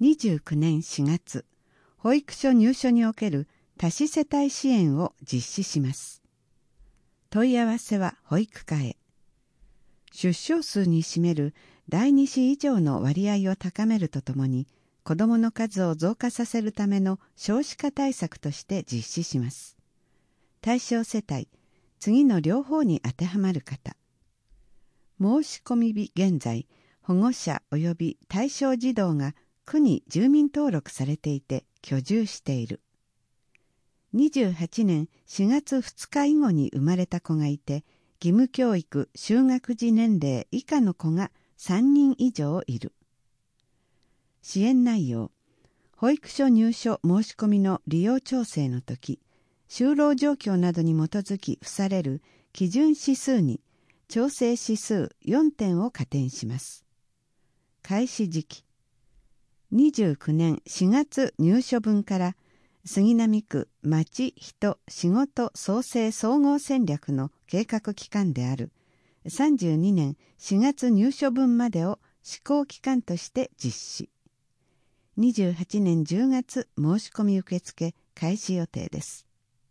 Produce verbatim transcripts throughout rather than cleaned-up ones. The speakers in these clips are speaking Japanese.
にじゅうきゅうねんしがつ、保育所入所における多子世帯支援を実施します。問い合わせは保育課へ。出生数に占める第二子以上の割合を高めるとともに、子どもの数を増加させるための少子化対策として実施します。対象世帯、次の両方に当てはまる方。申し込み日現在、保護者及び対象児童が区に住民登録されていて居住している。にじゅうはちねんしがつふつか以後に生まれた子がいて、義務教育就学時年齢以下の子がさんにん以上いる。支援内容、保育所入所申し込みの利用調整のとき、就労状況などに基づき付される基準指数に調整指数よんてんを加点します。開始時期、にじゅうきゅうねんしがつ入所分から杉並区まち・人・仕事創生総合戦略の計画期間であるさんじゅうにねんしがつ入所分までを施行期間として実施。にじゅうはちねんじゅうがつ申し込み受付開始予定です。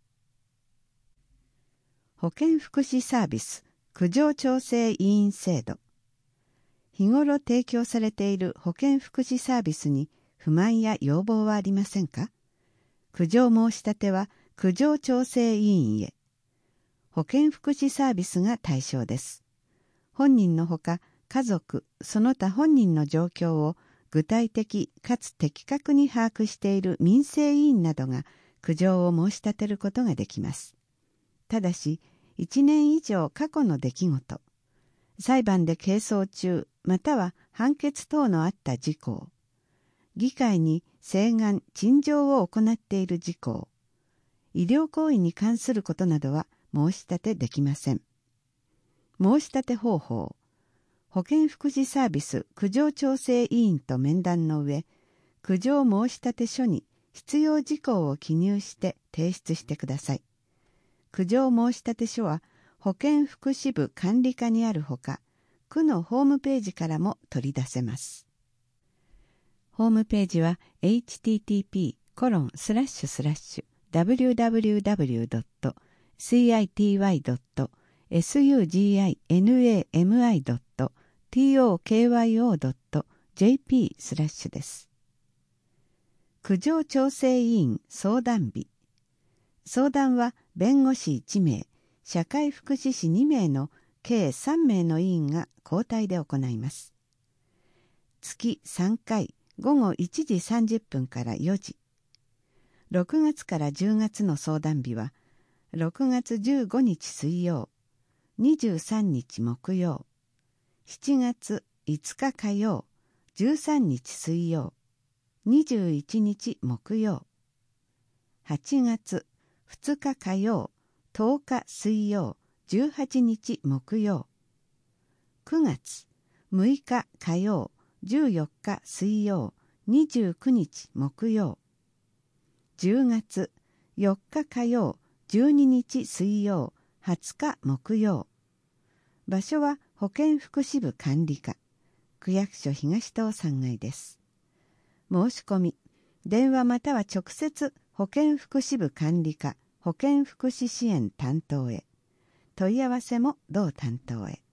保健福祉サービス苦情調整委員制度。日頃提供されている保健福祉サービスに不満や要望はありませんか？苦情申し立ては苦情調整委員へ。保健福祉サービスが対象です。本人のほか家族、その他本人の状況を具体的かつ的確に把握している民生委員などが苦情を申し立てることができます。ただし、いちねん以上過去の出来事、裁判で係争中または判決等のあった事項、議会に請願・陳情を行っている事項、医療行為に関することなどは申し立てできません。申し立て方法、保健福祉サービス苦情調整委員と面談の上、苦情申し立て書に必要事項を記入して提出してください。苦情申し立て書は保健福祉部管理課にあるほか、区のホームページからも取り出せます。ホームページは エイチティーティーピーコロンスラッシュスラッシュダブリューダブリューダブリュードットシーアイティーワイドットエスユージーアイエヌエーエムアイドットティーオーケーワイオードットジェーピースラッシュです。苦情調整委員相談日。相談は弁護士いちめい、社会福祉士にめいの計さんめいの委員が交代で行います。月さんかい、ごごいちじさんじゅっぷんからよじ。ろくがつからじゅうがつの相談日は、ろくがつじゅうごにち水曜、にじゅうさんにち木曜、しちがついつか火曜、じゅうさんにち水曜、にじゅういちにち木曜、はちがつふつか火曜、とおか水曜、じゅうはちにち木曜、くがつむいか火曜、じゅうよっか水曜、にじゅうくにち木曜、じゅうがつよっか火曜、じゅうににち水曜、はつか木曜。場所は保健福祉部管理課、区役所東棟さんがいです。申し込み、電話または直接保健福祉部管理課保健福祉支援担当へ。問い合わせも同担当へ。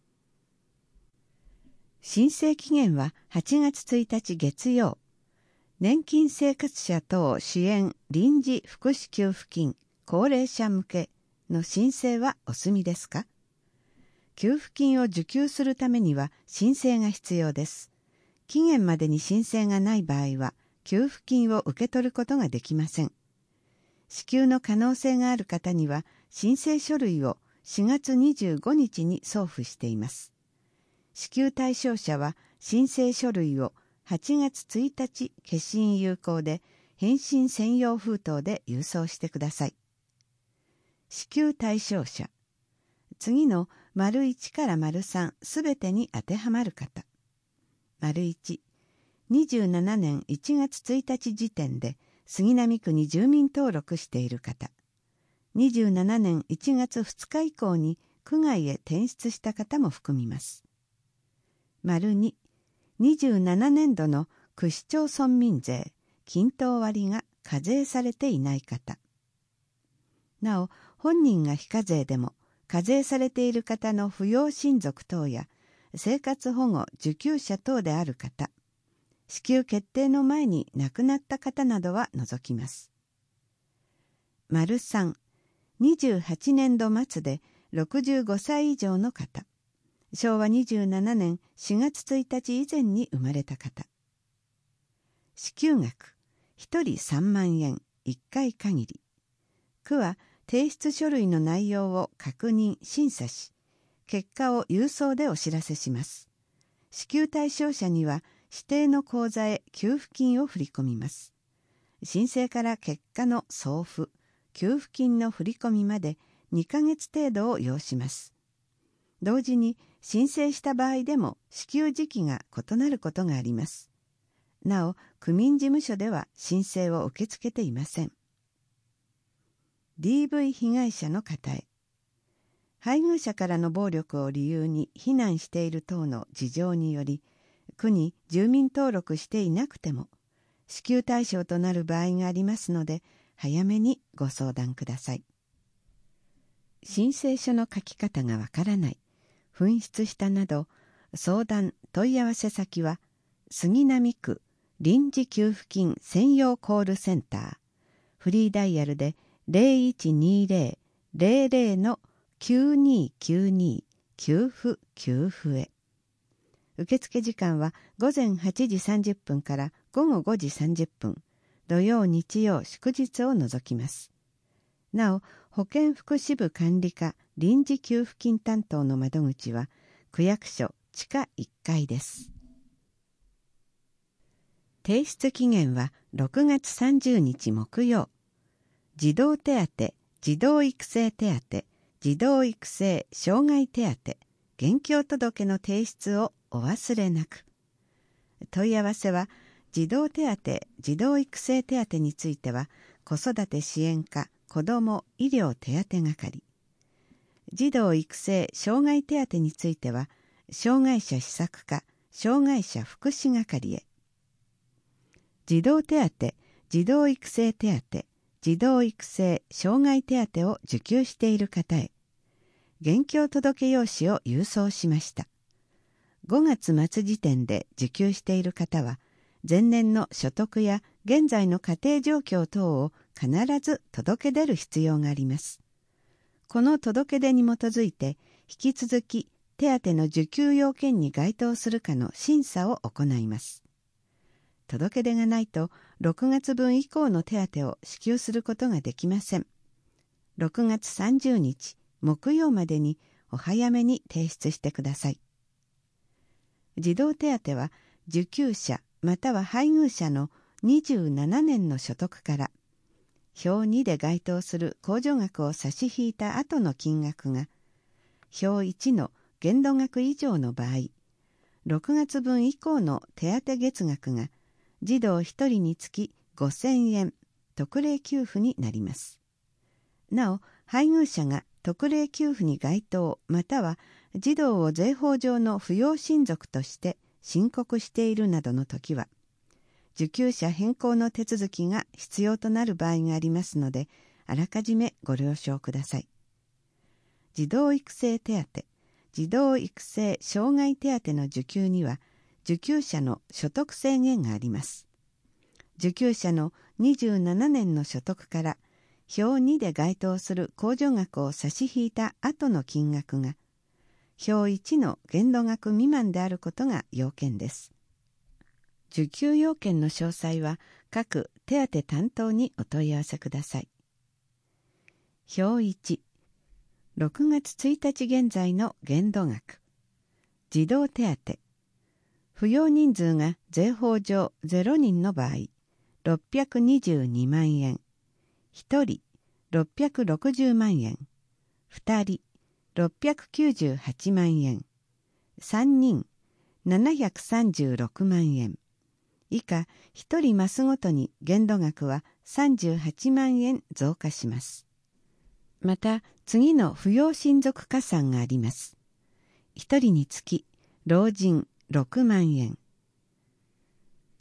申請期限ははちがつついたち月曜。年金生活者等支援臨時福祉給付金高齢者向けの申請はお済みですか？給付金を受給するためには申請が必要です。期限までに申請がない場合は給付金を受け取ることができません。支給の可能性がある方には申請書類をしがつにじゅうごにちに送付しています。支給対象者は申請書類をはちがつついたち消印有効で返信専用封筒で郵送してください。支給対象者、次の丸いちから丸さんすべてに当てはまる方。丸いち、にじゅうななねんいちがつついたち時点で杉並区に住民登録している方。にじゅうななねんいちがつふつか以降に区外へ転出した方も含みます。丸に、にじゅうななねんどの区市町村民税、均等割が課税されていない方。なお、本人が非課税でも課税されている方の扶養親族等や生活保護受給者等である方、支給決定の前に亡くなった方などは除きます。丸さん、にじゅうはちねんど末でろくじゅうごさい以上の方、しょうわにじゅうななねんしがつついたち以前に生まれた方。支給額、ひとりさんまんえん、いっかい限り。区は提出書類の内容を確認・審査し、結果を郵送でお知らせします。支給対象者には指定の口座へ給付金を振り込みます。申請から結果の送付、給付金の振り込みまでにかげつ程度を要します。同時に申請した場合でも支給時期が異なることがあります。なお、区民事務所では申請を受け付けていません。ディーブイ 被害者の方へ。配偶者からの暴力を理由に避難している等の事情により、区に住民登録していなくても、支給対象となる場合がありますので、早めにご相談ください。申請書の書き方がわからない、紛失したなど、相談・問い合わせ先は、杉並区臨時給付金専用コールセンター、フリーダイヤルで ゼロいちにゼロ ゼロゼロ のきゅうにきゅうに給付給付へ。受付時間はごぜんはちじさんじゅっぷんからごごごじさんじゅっぷん、土曜日曜祝日を除きます。なお、保健福祉部管理課臨時給付金担当の窓口は区役所地下いっかいです。提出期限はろくがつさんじゅうにち木曜。児童手当、児童育成手当、児童育成障害手当、現況届の提出をお忘れなく。問い合わせは、児童手当、児童育成手当については、子育て支援課子ども医療手当係。児童育成障害手当については、障害者施策課障害者福祉係へ。児童手当、児童育成手当、児童育成障害手当を受給している方へ、現況届用紙を郵送しました。ごがつ末時点で受給している方は、前年の所得や現在の家庭状況等を必ず届け出る必要があります。この届け出に基づいて、引き続き手当の受給要件に該当するかの審査を行います。届け出がないと、ろくがつぶん以降の手当を支給することができません。ろくがつさんじゅうにち木曜までにお早めに提出してください。児童手当は受給者または配偶者のにじゅうななねんの所得から表にで該当する控除額を差し引いた後の金額が表いちの限度額以上の場合、ろくがつぶん以降の手当月額が児童ひとりにつきごせんえん特例給付になります。なお、配偶者が特例給付に該当または児童を税法上の扶養親族として申告しているなどのときは、受給者変更の手続きが必要となる場合がありますので、あらかじめご了承ください。児童育成手当、児童育成障害手当の受給には、受給者の所得制限があります。受給者のにじゅうななねんの所得から表にで該当する控除額を差し引いた後の金額が表いちの限度額未満であることが要件です。受給要件の詳細は各手当担当にお問い合わせください。表いち、ろくがつついたち現在の限度額。児童手当。扶養人数が税法上ゼロにんの場合、ろっぴゃくにじゅうにまんえん。ひとり、ろっぴゃくろくじゅうまんえん。ふたり、ろっぴゃくきゅうじゅうはちまんえん。さんにん、ななひゃくさんじゅうろくまんえん。以下、ひとりマスごとに限度額はさんじゅうはちまんえん増加します。また、次の扶養親族加算があります。ひとりにつき、老人ろくまんえん。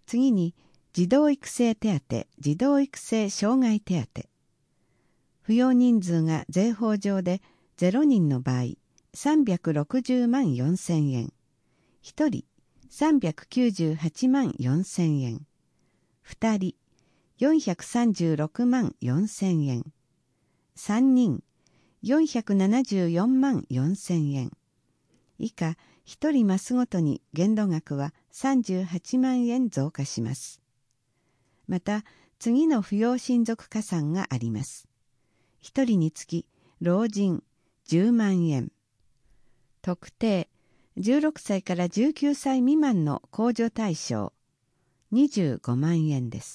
次に、児童育成手当、児童育成障害手当。扶養人数が税法上でゼロにんの場合、さんびゃくろくじゅうまんよんせんえん。ひとり、さんびゃくきゅうじゅうはちまんよんせんえん。ふたり、よんひゃくさんじゅうろくまんよんせんえん。さんにん、よんひゃくななじゅうよんまんよんせんえん。以下、ひとりマスごとに限度額はさんじゅうはちまんえん増加します。また、次の扶養親族加算があります。ひとりにつき、老人じゅうまんえん。特定、じゅうろくさいからじゅうきゅうさい未満の控除対象、にじゅうごまんえんです。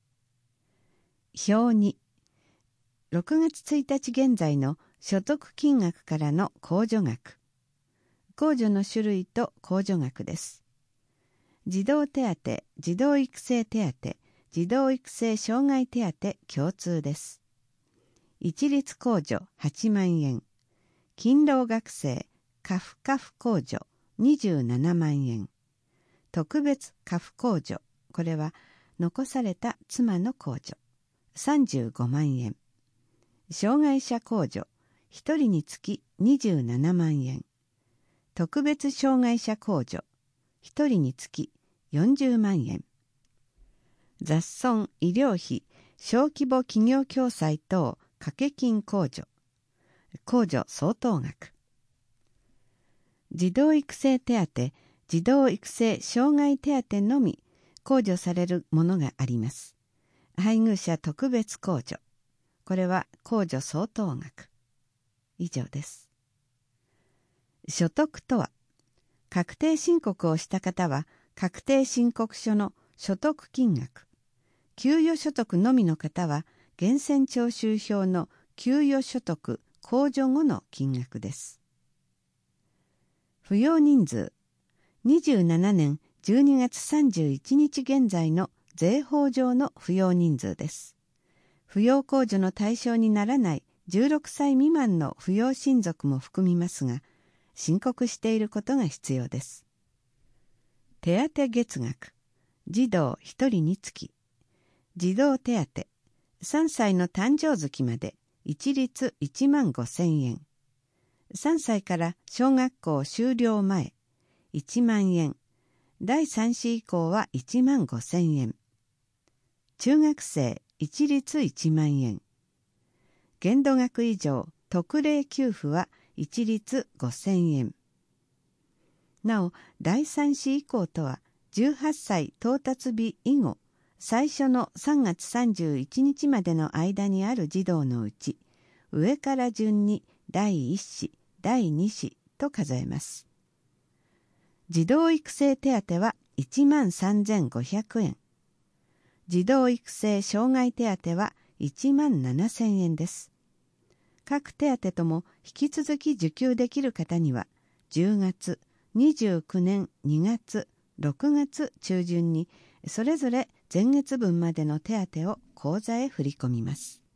表に、ろくがつついたち現在の所得金額からの控除額。控除の種類と控除額です。児童手当、児童育成手当、児童育成障害手当共通です。一律控除はちまんえん。勤労学生、家父家父控除にじゅうななまんえん。特別家父控除、これは残された妻の控除、さんじゅうごまんえん。障害者控除、ひとりにつきにじゅうななまんえん。特別障害者控除、ひとりにつきよんじゅうまんえん。雑損医療費、小規模企業共済等掛け金控除、控除相当額。児童育成手当、児童育成障害手当のみ控除されるものがあります。配偶者特別控除、これは控除相当額。以上です。所得とは、確定申告をした方は確定申告書の所得金額、給与所得のみの方は源泉徴収票の給与所得控除後の金額です。扶養人数、にじゅうななねんじゅうにがつさんじゅういちにち現在の税法上の扶養人数です。扶養控除の対象にならないじゅうろくさい未満の扶養親族も含みますが、申告していることが必要です。手当月額、児童ひとりにつき、児童手当、さんさいの誕生月まで一律いちまんごせんえん。さんさいから小学校修了前、いちまんえん。だいさん子以降はいちまんごせんえん。中学生一律いちまんえん。限度額以上特例給付は一律ごせんえん。なお、だいさん子以降とはじゅうはっさい到達日以後、最初のさんがつさんじゅういちにちまでの間にある児童のうち、上から順にだいいっ子、だいに子と数えます。児童育成手当はいちまんさんぜんごひゃくえん。児童育成障害手当はいちまんななせんえんです。各手当とも引き続き受給できる方には、じゅうがつ、にじゅうくねんにがつ、ろくがつ中旬にそれぞれ前月分までの手当を口座へ振り込みます。